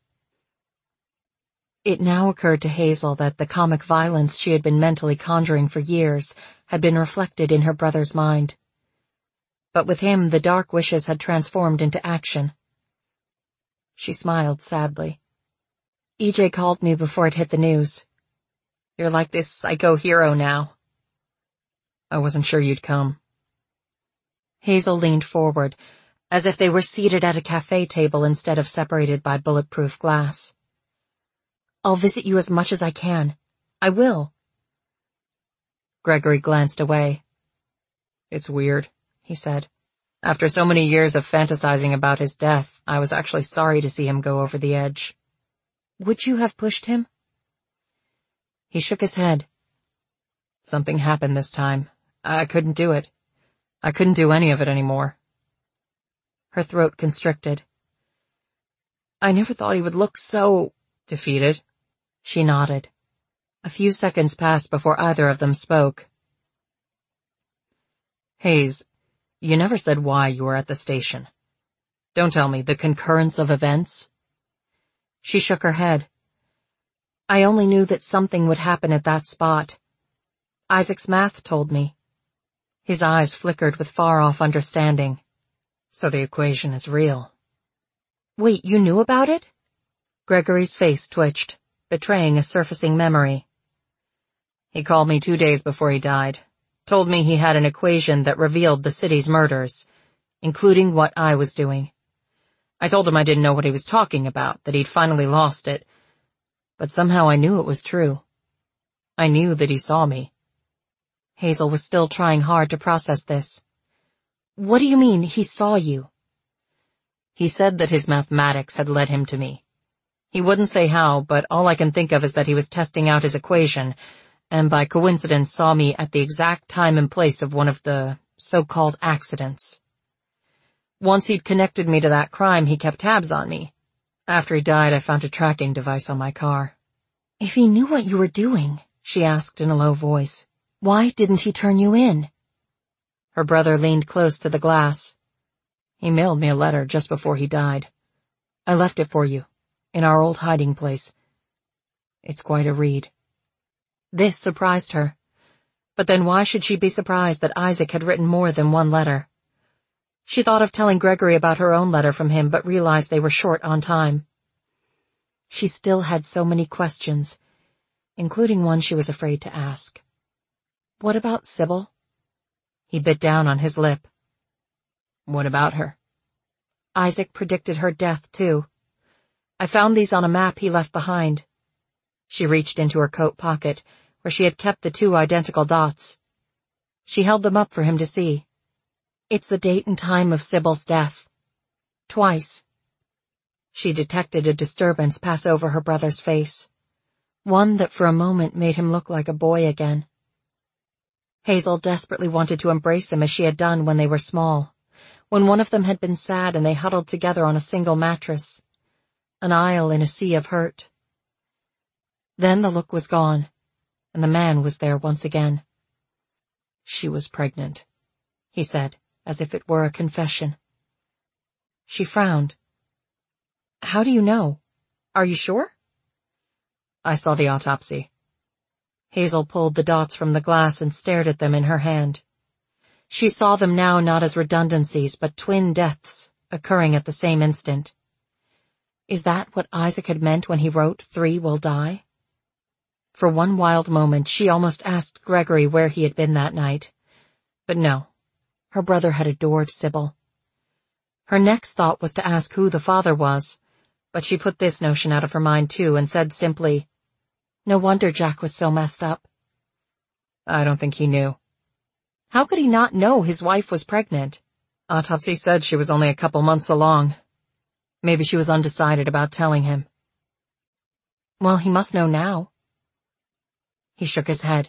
It now occurred to Hazel that the comic violence she had been mentally conjuring for years had been reflected in her brother's mind. But with him the dark wishes had transformed into action. She smiled sadly. "E J called me before it hit the news. You're like this psycho hero now. I wasn't sure you'd come. Hazel leaned forward, as if they were seated at a cafe table instead of separated by bulletproof glass. I'll visit you as much as I can. I will. Gregory glanced away. It's weird, he said. After so many years of fantasizing about his death, I was actually sorry to see him go over the edge. Would you have pushed him? He shook his head. Something happened this time. I couldn't do it. I couldn't do any of it anymore. Her throat constricted. I never thought he would look so... defeated. She nodded. A few seconds passed before either of them spoke. Hayes, you never said why you were at the station. Don't tell me, the concurrence of events? She shook her head. I only knew that something would happen at that spot. Isaac's math told me. His eyes flickered with far-off understanding. So the equation is real. Wait, you knew about it? Gregory's face twitched, betraying a surfacing memory. He called me two days before he died. Told me he had an equation that revealed the city's murders, including what I was doing. I told him I didn't know what he was talking about, that he'd finally lost it. But somehow I knew it was true. I knew that he saw me. Hazel was still trying hard to process this. What do you mean, he saw you? He said that his mathematics had led him to me. He wouldn't say how, but all I can think of is that he was testing out his equation, and by coincidence saw me at the exact time and place of one of the so-called accidents. Once he'd connected me to that crime, he kept tabs on me. After he died, I found a tracking device on my car. If he knew what you were doing, she asked in a low voice, why didn't he turn you in? Her brother leaned close to the glass. He mailed me a letter just before he died. I left it for you, in our old hiding place. It's quite a read. This surprised her. But then why should she be surprised that Isaac had written more than one letter? She thought of telling Gregory about her own letter from him, but realized they were short on time. She still had so many questions, including one she was afraid to ask. What about Sybil? He bit down on his lip. What about her? Isaac predicted her death, too. I found these on a map he left behind. She reached into her coat pocket, where she had kept the two identical dots. She held them up for him to see. It's the date and time of Sybil's death. Twice. She detected a disturbance pass over her brother's face. One that for a moment made him look like a boy again. Hazel desperately wanted to embrace him as she had done when they were small, when one of them had been sad and they huddled together on a single mattress. An isle in a sea of hurt. Then the look was gone, and the man was there once again. She was pregnant, he said, as if it were a confession. She frowned. How do you know? Are you sure? I saw the autopsy. Hazel pulled the dots from the glass and stared at them in her hand. She saw them now not as redundancies, but twin deaths, occurring at the same instant. Is that what Isaac had meant when he wrote, "Three will die"? For one wild moment, she almost asked Gregory where he had been that night. But no, her brother had adored Sybil. Her next thought was to ask who the father was, but she put this notion out of her mind too and said simply, no wonder Jack was so messed up. I don't think he knew. How could he not know his wife was pregnant? Autopsy said she was only a couple months along. Maybe she was undecided about telling him. Well, he must know now. He shook his head.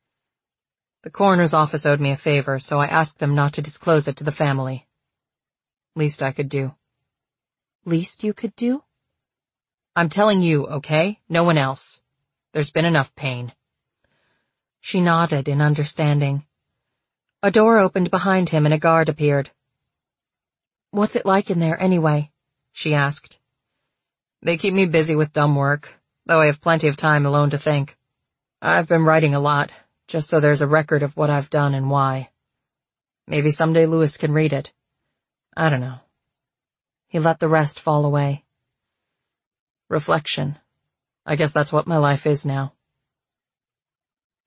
The coroner's office owed me a favor, so I asked them not to disclose it to the family. Least I could do. Least you could do? I'm telling you, okay? No one else. There's been enough pain. She nodded in understanding. A door opened behind him and a guard appeared. What's it like in there anyway? She asked. They keep me busy with dumb work, though I have plenty of time alone to think. I've been writing a lot, just so there's a record of what I've done and why. Maybe someday Lewis can read it. I don't know. He let the rest fall away. Reflection. I guess that's what my life is now.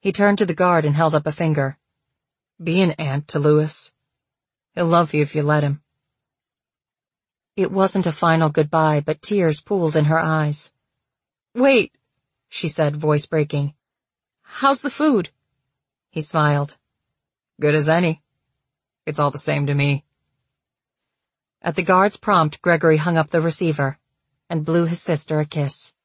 He turned to the guard and held up a finger. Be an aunt to Louis. He'll love you if you let him. It wasn't a final goodbye, but tears pooled in her eyes. Wait, she said, voice breaking. How's the food? He smiled. Good as any. It's all the same to me. At the guard's prompt, Gregory hung up the receiver and blew his sister a kiss.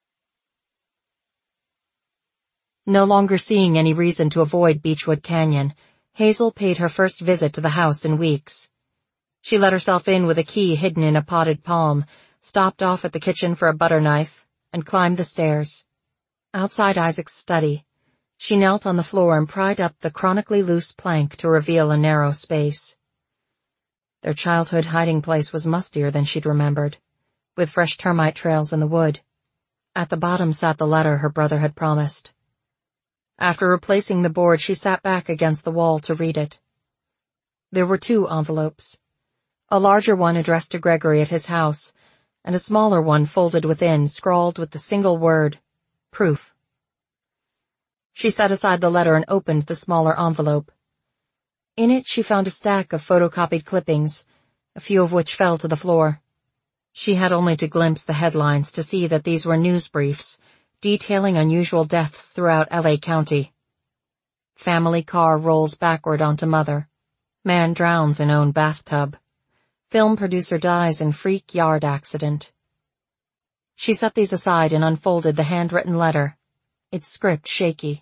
No longer seeing any reason to avoid Beechwood Canyon, Hazel paid her first visit to the house in weeks. She let herself in with a key hidden in a potted palm, stopped off at the kitchen for a butter knife, and climbed the stairs. Outside Isaac's study, she knelt on the floor and pried up the chronically loose plank to reveal a narrow space. Their childhood hiding place was mustier than she'd remembered, with fresh termite trails in the wood. At the bottom sat the letter her brother had promised. After replacing the board, she sat back against the wall to read it. There were two envelopes. A larger one addressed to Gregory at his house, and a smaller one folded within, scrawled with the single word, proof. She set aside the letter and opened the smaller envelope. In it she found a stack of photocopied clippings, a few of which fell to the floor. She had only to glimpse the headlines to see that these were news briefs, detailing unusual deaths throughout L A County. Family car rolls backward onto mother. Man drowns in own bathtub. Film producer dies in freak yard accident. She set these aside and unfolded the handwritten letter, its script shaky.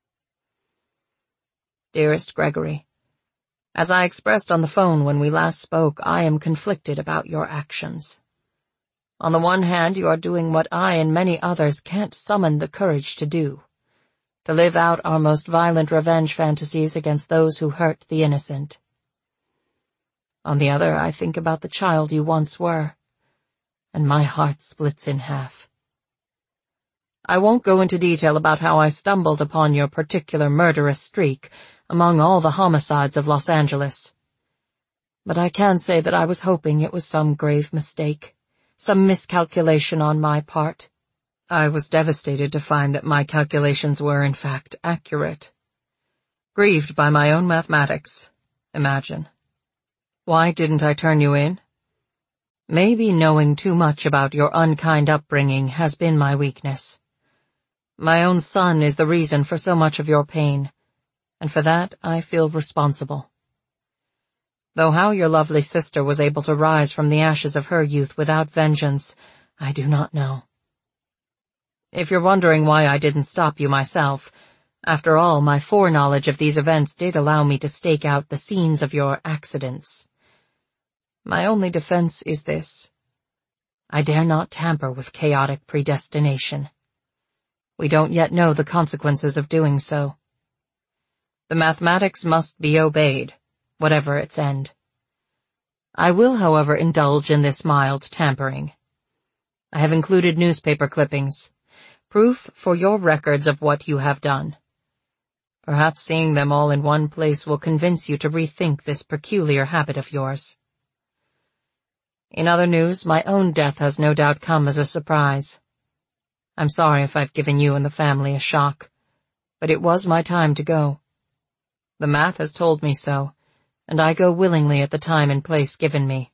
Dearest Gregory, as I expressed on the phone when we last spoke, I am conflicted about your actions. On the one hand, you are doing what I and many others can't summon the courage to do, to live out our most violent revenge fantasies against those who hurt the innocent. On the other, I think about the child you once were, and my heart splits in half. I won't go into detail about how I stumbled upon your particular murderous streak among all the homicides of Los Angeles. But I can say that I was hoping it was some grave mistake, some miscalculation on my part. I was devastated to find that my calculations were, in fact, accurate. Grieved by my own mathematics, imagine. Why didn't I turn you in? Maybe knowing too much about your unkind upbringing has been my weakness. My own son is the reason for so much of your pain, and for that I feel responsible. Though how your lovely sister was able to rise from the ashes of her youth without vengeance, I do not know. If you're wondering why I didn't stop you myself, after all, my foreknowledge of these events did allow me to stake out the scenes of your accidents. My only defense is this. I dare not tamper with chaotic predestination. We don't yet know the consequences of doing so. The mathematics must be obeyed, whatever its end. I will, however, indulge in this mild tampering. I have included newspaper clippings, proof for your records of what you have done. Perhaps seeing them all in one place will convince you to rethink this peculiar habit of yours. In other news, my own death has no doubt come as a surprise. I'm sorry if I've given you and the family a shock, but it was my time to go. The math has told me so, and I go willingly at the time and place given me.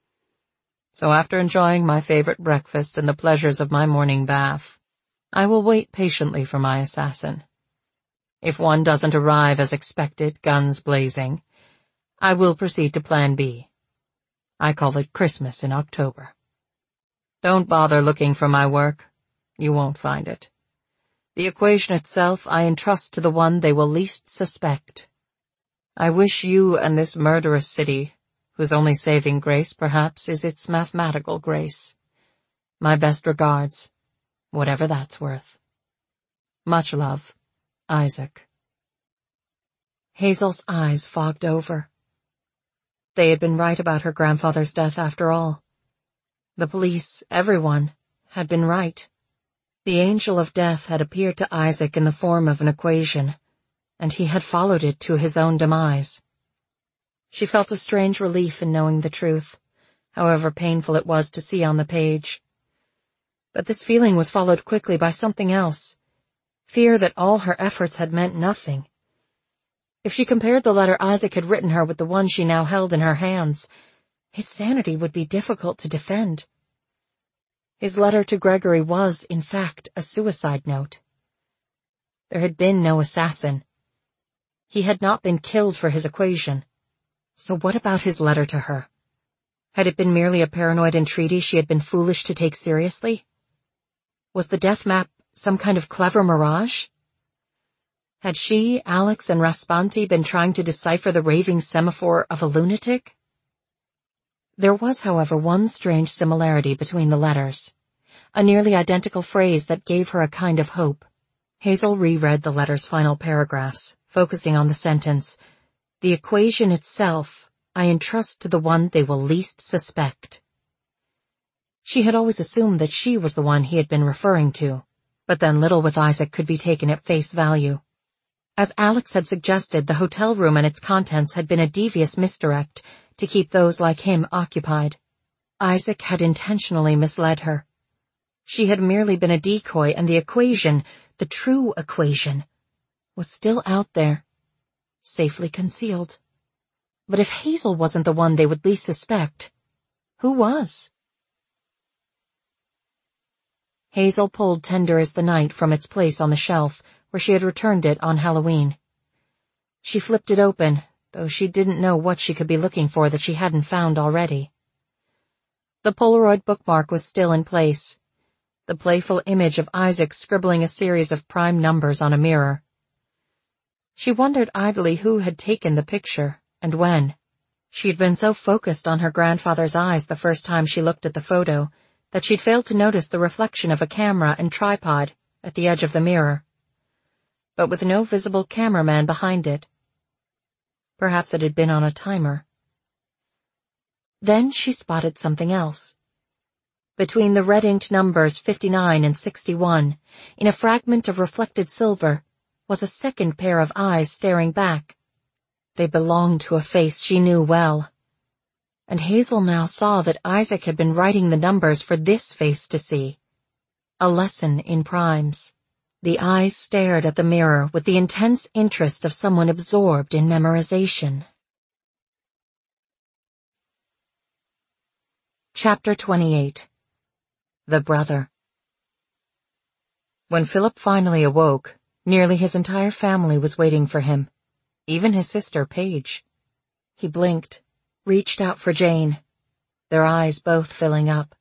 So after enjoying my favorite breakfast and the pleasures of my morning bath, I will wait patiently for my assassin. If one doesn't arrive as expected, guns blazing, I will proceed to Plan B. I call it Christmas in October. Don't bother looking for my work. You won't find it. The equation itself I entrust to the one they will least suspect. I wish you and this murderous city, whose only saving grace perhaps is its mathematical grace, my best regards, whatever that's worth. Much love, Isaac. Hazel's eyes fogged over. They had been right about her grandfather's death after all. The police, everyone, had been right. The angel of death had appeared to Isaac in the form of an equation, and he had followed it to his own demise. She felt a strange relief in knowing the truth, however painful it was to see on the page. But this feeling was followed quickly by something else, fear that all her efforts had meant nothing. If she compared the letter Isaac had written her with the one she now held in her hands, his sanity would be difficult to defend. His letter to Gregory was, in fact, a suicide note. There had been no assassin. He had not been killed for his equation. So what about his letter to her? Had it been merely a paranoid entreaty she had been foolish to take seriously? Was the death map some kind of clever mirage? Had she, Alex, and Raspanti been trying to decipher the raving semaphore of a lunatic? There was, however, one strange similarity between the letters, a nearly identical phrase that gave her a kind of hope. Hazel reread the letter's final paragraphs, focusing on the sentence, "The equation itself I entrust to the one they will least suspect." She had always assumed that she was the one he had been referring to, but then little with Isaac could be taken at face value. As Alex had suggested, the hotel room and its contents had been a devious misdirect to keep those like him occupied. Isaac had intentionally misled her. She had merely been a decoy, and the equation, the true equation, was still out there, safely concealed. But if Hazel wasn't the one they would least suspect, who was? Hazel pulled Tender as the Night from its place on the shelf, where she had returned it on Halloween. She flipped it open, though she didn't know what she could be looking for that she hadn't found already. The Polaroid bookmark was still in place, the playful image of Isaac scribbling a series of prime numbers on a mirror. She wondered idly who had taken the picture, and when. She had been so focused on her grandfather's eyes the first time she looked at the photo that she'd failed to notice the reflection of a camera and tripod at the edge of the mirror, but with no visible cameraman behind it. Perhaps it had been on a timer. Then she spotted something else. Between the red-inked numbers fifty-nine and sixty-one, in a fragment of reflected silver, was a second pair of eyes staring back. They belonged to a face she knew well. And Hazel now saw that Isaac had been writing the numbers for this face to see. A lesson in primes. The eyes stared at the mirror with the intense interest of someone absorbed in memorization. Chapter twenty-eight. The Brother. When Philip finally awoke, nearly his entire family was waiting for him, even his sister Paige. He blinked, reached out for Jane, their eyes both filling up.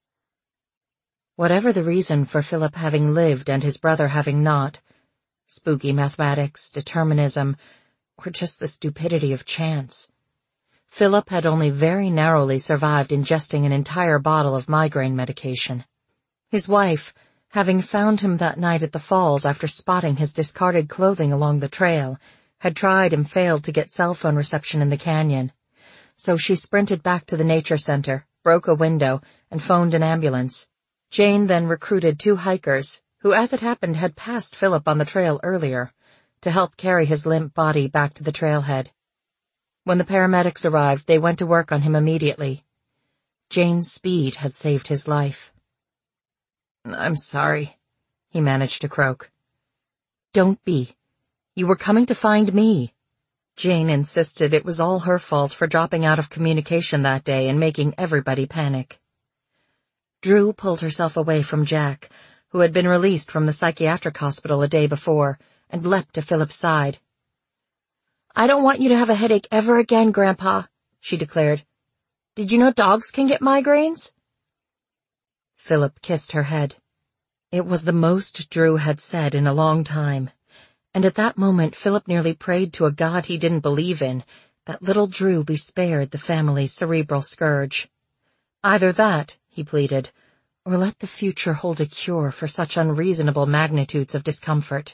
Whatever the reason for Philip having lived and his brother having not, spooky mathematics, determinism, or just the stupidity of chance, Philip had only very narrowly survived ingesting an entire bottle of migraine medication. His wife, having found him that night at the falls after spotting his discarded clothing along the trail, had tried and failed to get cell phone reception in the canyon. So she sprinted back to the nature center, broke a window, and phoned an ambulance. Jane then recruited two hikers, who as it happened had passed Philip on the trail earlier, to help carry his limp body back to the trailhead. When the paramedics arrived, they went to work on him immediately. Jane's speed had saved his life. "I'm sorry," he managed to croak. "Don't be. You were coming to find me." Jane insisted it was all her fault for dropping out of communication that day and making everybody panic. Drew pulled herself away from Jack, who had been released from the psychiatric hospital a day before, and leapt to Philip's side. "I don't want you to have a headache ever again, Grandpa," she declared. "Did you know dogs can get migraines?" Philip kissed her head. It was the most Drew had said in a long time, and at that moment Philip nearly prayed to a God he didn't believe in that little Drew be spared the family's cerebral scourge. Either that, he pleaded, or let the future hold a cure for such unreasonable magnitudes of discomfort.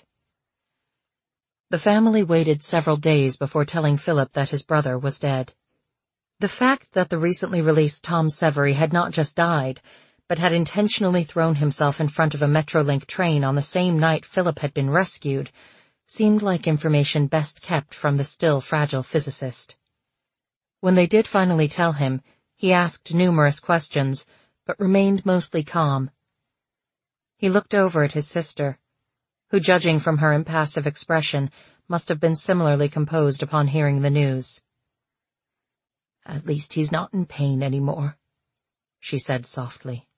The family waited several days before telling Philip that his brother was dead. The fact that the recently released Tom Severy had not just died, but had intentionally thrown himself in front of a Metrolink train on the same night Philip had been rescued, seemed like information best kept from the still fragile physicist. When they did finally tell him, he asked numerous questions, but remained mostly calm. He looked over at his sister. who, judging from her impassive expression, must have been similarly composed upon hearing the news. "At least he's not in pain anymore," she said softly.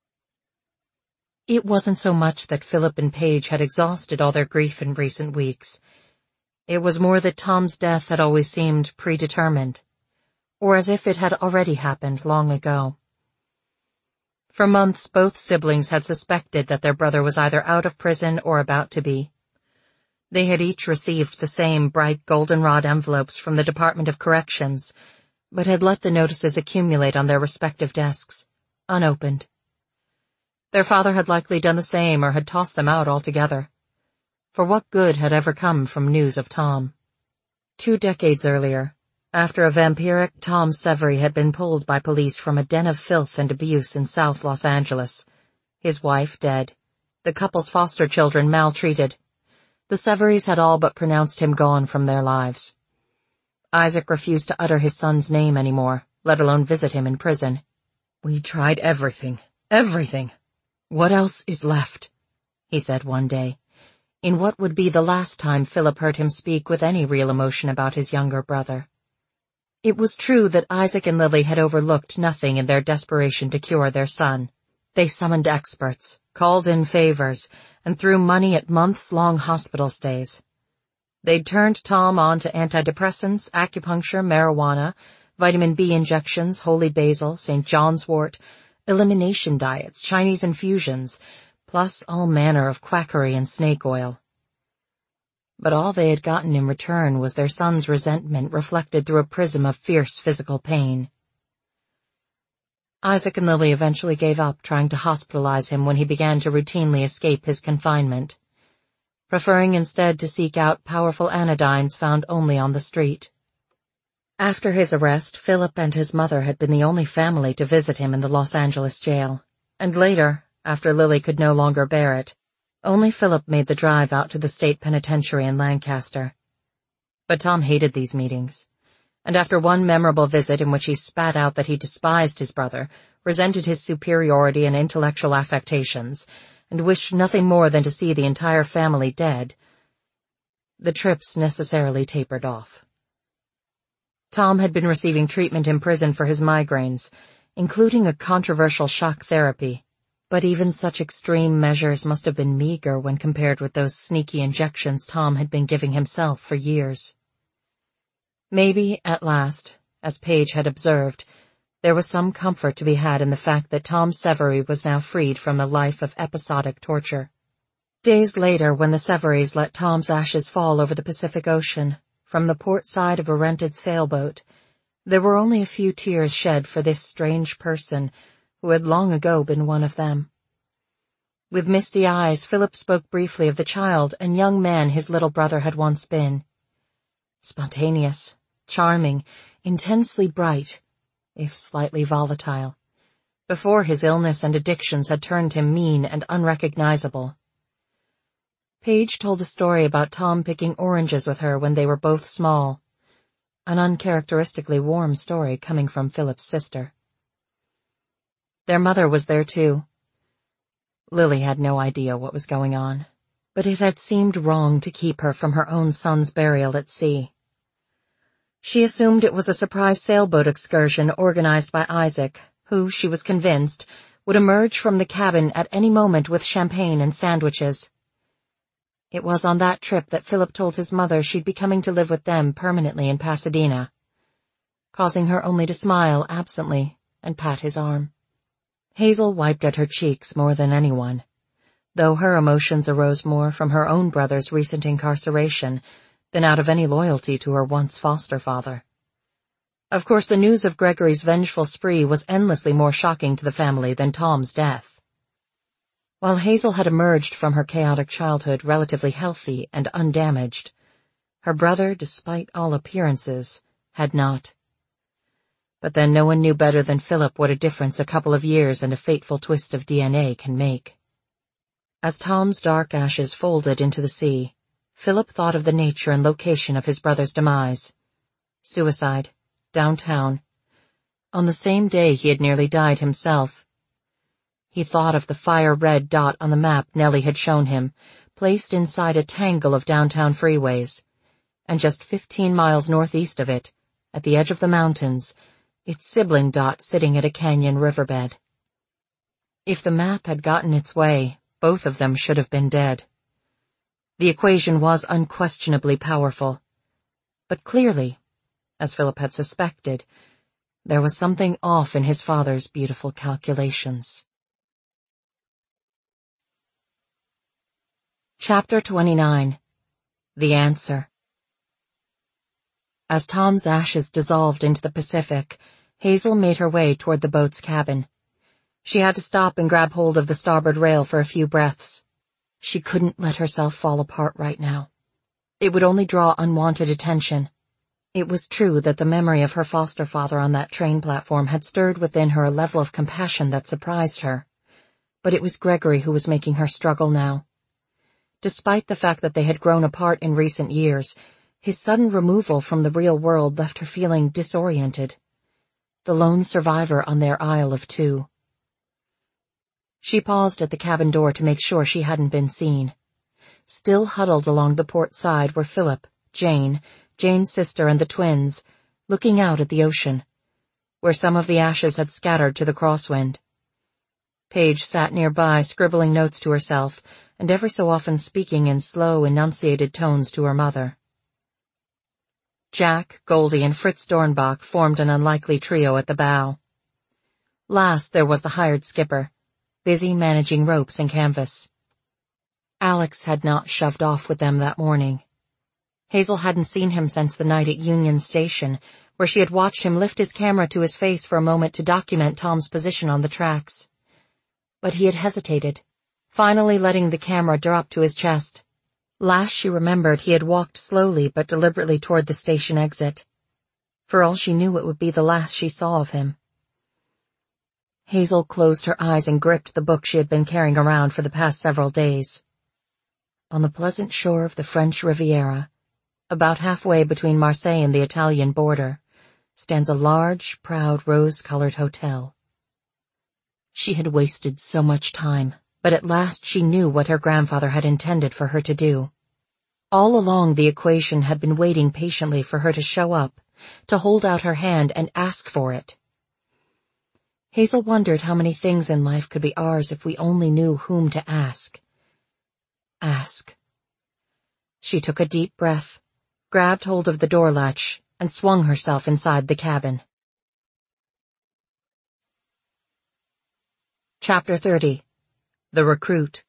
It wasn't so much that Philip and Paige had exhausted all their grief in recent weeks. It was more that Tom's death had always seemed predetermined, or as if it had already happened long ago. For months both siblings had suspected that their brother was either out of prison or about to be. They had each received the same bright goldenrod envelopes from the Department of Corrections, but had let the notices accumulate on their respective desks, unopened. Their father had likely done the same or had tossed them out altogether. For what good had ever come from news of Tom? Two decades earlier, after a vampiric Tom Severy had been pulled by police from a den of filth and abuse in South Los Angeles, his wife dead, the couple's foster children maltreated, the Severys had all but pronounced him gone from their lives. Isaac refused to utter his son's name anymore, let alone visit him in prison. "We tried everything, everything. What else is left?" he said one day, in what would be the last time Philip heard him speak with any real emotion about his younger brother. It was true that Isaac and Lily had overlooked nothing in their desperation to cure their son. They summoned experts, called in favors, and threw money at months-long hospital stays. They'd turned Tom on to antidepressants, acupuncture, marijuana, vitamin B injections, holy basil, Saint John's wort, elimination diets, Chinese infusions, plus all manner of quackery and snake oil. But all they had gotten in return was their son's resentment reflected through a prism of fierce physical pain. Isaac and Lily eventually gave up trying to hospitalize him when he began to routinely escape his confinement, preferring instead to seek out powerful anodynes found only on the street. After his arrest, Philip and his mother had been the only family to visit him in the Los Angeles jail, and later, after Lily could no longer bear it, only Philip made the drive out to the state penitentiary in Lancaster. But Tom hated these meetings, and after one memorable visit in which he spat out that he despised his brother, resented his superiority and intellectual affectations, and wished nothing more than to see the entire family dead, the trips necessarily tapered off. Tom had been receiving treatment in prison for his migraines, including a controversial shock therapy, but even such extreme measures must have been meager when compared with those sneaky injections Tom had been giving himself for years. Maybe, at last, as Paige had observed, there was some comfort to be had in the fact that Tom Severy was now freed from a life of episodic torture. Days later, when the Severys let Tom's ashes fall over the Pacific Ocean, from the port side of a rented sailboat, there were only a few tears shed for this strange person who had long ago been one of them. With misty eyes, Philip spoke briefly of the child and young man his little brother had once been. Spontaneous, charming, intensely bright, if slightly volatile, before his illness and addictions had turned him mean and unrecognizable. Paige told a story about Tom picking oranges with her when they were both small, an uncharacteristically warm story coming from Philip's sister. Their mother was there too. Lily had no idea what was going on, but it had seemed wrong to keep her from her own son's burial at sea. She assumed it was a surprise sailboat excursion organized by Isaac, who, she was convinced, would emerge from the cabin at any moment with champagne and sandwiches. It was on that trip that Philip told his mother she'd be coming to live with them permanently in Pasadena, causing her only to smile absently and pat his arm. Hazel wiped at her cheeks more than anyone, though her emotions arose more from her own brother's recent incarceration than out of any loyalty to her once foster father. Of course, the news of Gregory's vengeful spree was endlessly more shocking to the family than Tom's death. While Hazel had emerged from her chaotic childhood relatively healthy and undamaged, her brother, despite all appearances, had not. But then no one knew better than Philip what a difference a couple of years and a fateful twist of D N A can make. As Tom's dark ashes folded into the sea, Philip thought of the nature and location of his brother's demise. Suicide, downtown, on the same day he had nearly died himself. He thought of the fire-red dot on the map Nellie had shown him, placed inside a tangle of downtown freeways, and just fifteen miles northeast of it, at the edge of the mountains, its sibling dot sitting at a canyon riverbed. If the map had gotten its way, both of them should have been dead. The equation was unquestionably powerful, but clearly, as Philip had suspected, there was something off in his father's beautiful calculations. Chapter twenty-nine. The Answer. As Tom's ashes dissolved into the Pacific, Hazel made her way toward the boat's cabin. She had to stop and grab hold of the starboard rail for a few breaths. She couldn't let herself fall apart right now. It would only draw unwanted attention. It was true that the memory of her foster father on that train platform had stirred within her a level of compassion that surprised her. But it was Gregory who was making her struggle now. Despite the fact that they had grown apart in recent years, his sudden removal from the real world left her feeling disoriented. The lone survivor on their Isle of Two. She paused at the cabin door to make sure she hadn't been seen. Still huddled along the port side were Philip, Jane, Jane's sister and the twins, looking out at the ocean, where some of the ashes had scattered to the crosswind. Paige sat nearby scribbling notes to herself, and every so often speaking in slow, enunciated tones to her mother. Jack, Goldie, and Fritz Dornbach formed an unlikely trio at the bow. Last there was the hired skipper, busy managing ropes and canvas. Alex had not shoved off with them that morning. Hazel hadn't seen him since the night at Union Station, where she had watched him lift his camera to his face for a moment to document Tom's position on the tracks. But he had hesitated, finally letting the camera drop to his chest. Last she remembered, he had walked slowly but deliberately toward the station exit. For all she knew, it would be the last she saw of him. Hazel closed her eyes and gripped the book she had been carrying around for the past several days. On the pleasant shore of the French Riviera, about halfway between Marseille and the Italian border, stands a large, proud, rose-colored hotel. She had wasted so much time, but at last she knew what her grandfather had intended for her to do. All along the equation had been waiting patiently for her to show up, to hold out her hand and ask for it. Hazel wondered how many things in life could be ours if we only knew whom to ask. Ask. She took a deep breath, grabbed hold of the door latch, and swung herself inside the cabin. Chapter thirty. The Recruit.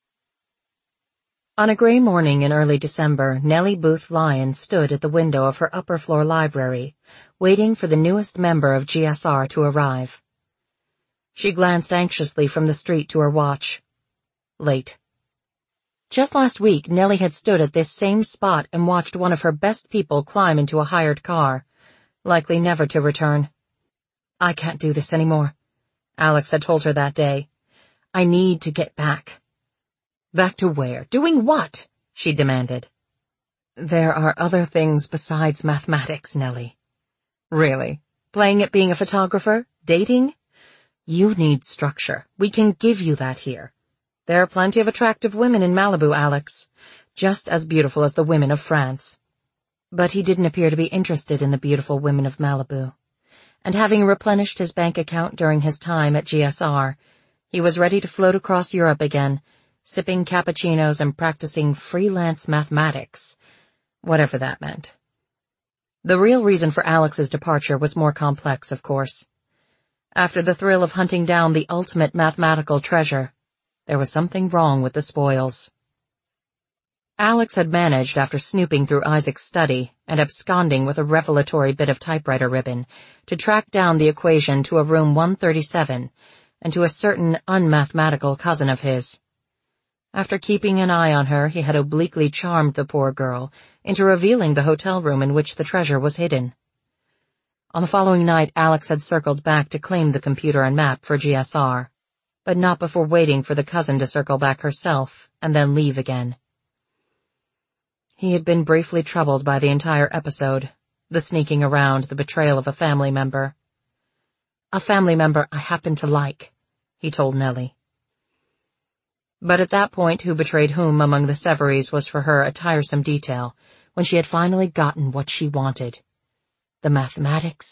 On a gray morning in early December, Nellie Booth Lyon stood at the window of her upper-floor library, waiting for the newest member of G S R to arrive. She glanced anxiously from the street to her watch. Late. Just last week, Nellie had stood at this same spot and watched one of her best people climb into a hired car, likely never to return. "I can't do this anymore," Alex had told her that day. "I need to get back." "Back to where? Doing what?" she demanded. "There are other things besides mathematics, Nellie." "Really? Playing at being a photographer? Dating? You need structure. We can give you that here. There are plenty of attractive women in Malibu, Alex, just as beautiful as the women of France." But he didn't appear to be interested in the beautiful women of Malibu. And having replenished his bank account during his time at G S R, he was ready to float across Europe again, sipping cappuccinos and practicing freelance mathematics, whatever that meant. The real reason for Alex's departure was more complex, of course. After the thrill of hunting down the ultimate mathematical treasure, there was something wrong with the spoils. Alex had managed, after snooping through Isaac's study and absconding with a revelatory bit of typewriter ribbon, to track down the equation to a room one thirty-seven and to a certain unmathematical cousin of his. After keeping an eye on her, he had obliquely charmed the poor girl into revealing the hotel room in which the treasure was hidden. On the following night, Alex had circled back to claim the computer and map for G S R, but not before waiting for the cousin to circle back herself and then leave again. He had been briefly troubled by the entire episode, the sneaking around, the betrayal of a family member. "A family member I happen to like," he told Nellie. But at that point, who betrayed whom among the Severys was for her a tiresome detail, when she had finally gotten what she wanted. The mathematics,